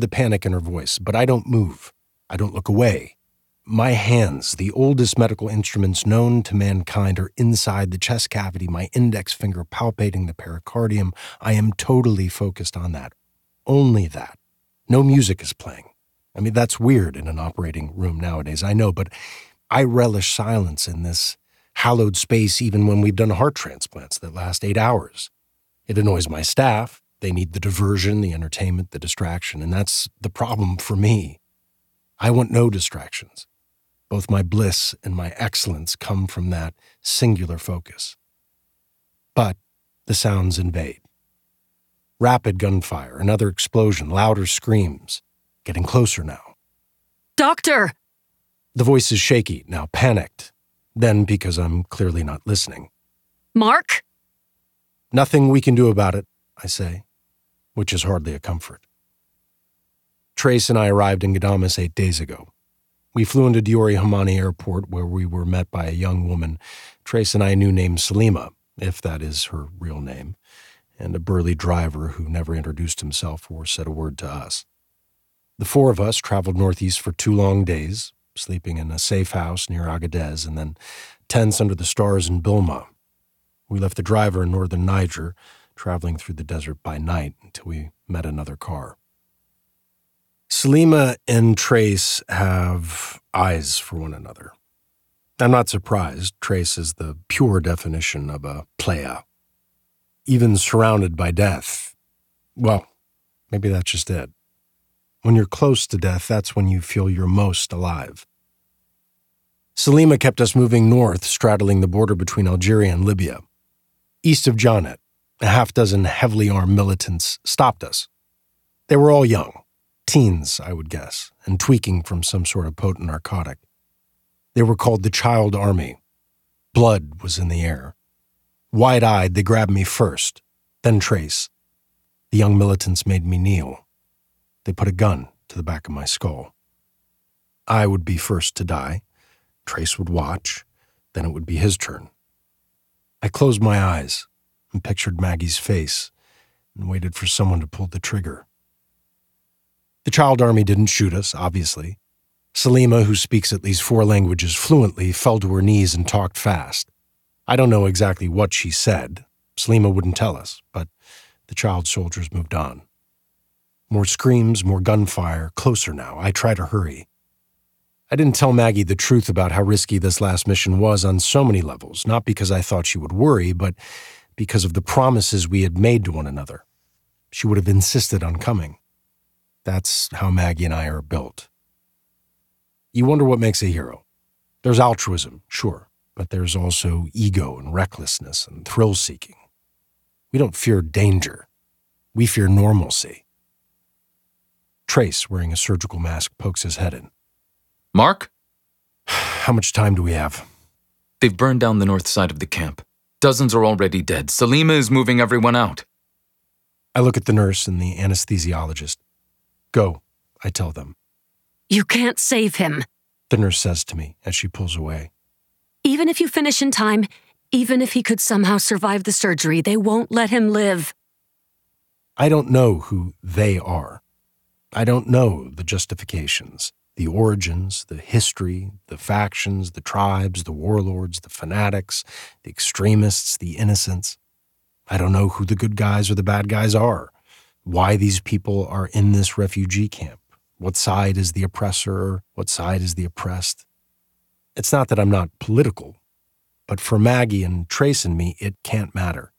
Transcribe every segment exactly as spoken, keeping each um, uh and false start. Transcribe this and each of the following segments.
the panic in her voice, but I don't move. I don't look away. My hands, the oldest medical instruments known to mankind, are inside the chest cavity, my index finger palpating the pericardium. I am totally focused on that. Only that. No music is playing. I mean, that's weird in an operating room nowadays, I know, but I relish silence in this hallowed space even when we've done heart transplants that last eight hours. It annoys my staff. They need the diversion, the entertainment, the distraction, and that's the problem for me. I want no distractions. Both my bliss and my excellence come from that singular focus. But the sounds invade. Rapid gunfire, another explosion, louder screams, getting closer now. Doctor! The voice is shaky, now panicked. Then because I'm clearly not listening. Mark? Nothing we can do about it, I say, which is hardly a comfort. Trace and I arrived in Ghadames eight days ago. We flew into Diori Hamani Airport, where we were met by a young woman Trace and I knew named Salima, if that is her real name, and a burly driver who never introduced himself or said a word to us. The four of us traveled northeast for two long days, sleeping in a safe house near Agadez and then tents under the stars in Bilma. We left the driver in northern Niger, traveling through the desert by night until we met another car. Salima and Trace have eyes for one another. I'm not surprised. Trace is the pure definition of a playa. Even surrounded by death, well, maybe that's just it. When you're close to death, that's when you feel you're most alive. Salima kept us moving north, straddling the border between Algeria and Libya. East of Janet, a half dozen heavily armed militants stopped us. They were all young. Teens, I would guess, and tweaking from some sort of potent narcotic. They were called the Child Army. Blood was in the air. Wide-eyed, they grabbed me first, then Trace. The young militants made me kneel. They put a gun to the back of my skull. I would be first to die. Trace would watch. Then it would be his turn. I closed my eyes and pictured Maggie's face and waited for someone to pull the trigger. The Child Army didn't shoot us, obviously. Salima, who speaks at least four languages fluently, fell to her knees and talked fast. I don't know exactly what she said. Salima wouldn't tell us, but the child soldiers moved on. More screams, more gunfire, closer now. I try to hurry. I didn't tell Maggie the truth about how risky this last mission was on so many levels, not because I thought she would worry, but because of the promises we had made to one another. She would have insisted on coming. That's how Maggie and I are built. You wonder what makes a hero. There's altruism, sure, but there's also ego and recklessness and thrill-seeking. We don't fear danger. We fear normalcy. Trace, wearing a surgical mask, pokes his head in. Mark? How much time do we have? They've burned down the north side of the camp. Dozens are already dead. Salima is moving everyone out. I look at the nurse and the anesthesiologist. Go, I tell them. You can't save him, the nurse says to me as she pulls away. Even if you finish in time, even if he could somehow survive the surgery, they won't let him live. I don't know who they are. I don't know the justifications, the origins, the history, the factions, the tribes, the warlords, the fanatics, the extremists, the innocents. I don't know who the good guys or the bad guys are, why these people are in this refugee camp, what side is the oppressor, what side is the oppressed. It's not that I'm not political, but for Maggie and Trace and me, it can't matter.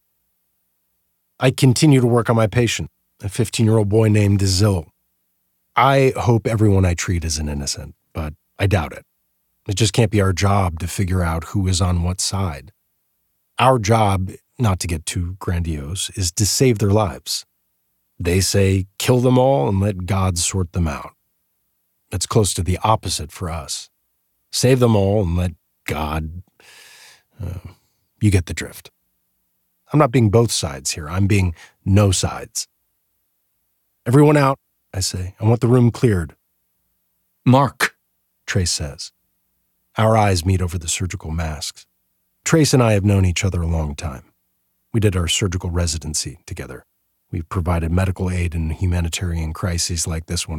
I continue to work on my patient, a fifteen-year-old boy named Dazil. I hope everyone I treat is an innocent, but I doubt it. It just can't be our job to figure out who is on what side. Our job, not to get too grandiose, is to save their lives. They say, kill them all and let God sort them out. It's close to the opposite for us. Save them all and let God... Uh, you get the drift. I'm not being both sides here. I'm being no sides. Everyone out, I say. I want the room cleared. Mark, Trace says. Our eyes meet over the surgical masks. Trace and I have known each other a long time. We did our surgical residency together. We've provided medical aid in humanitarian crises like this one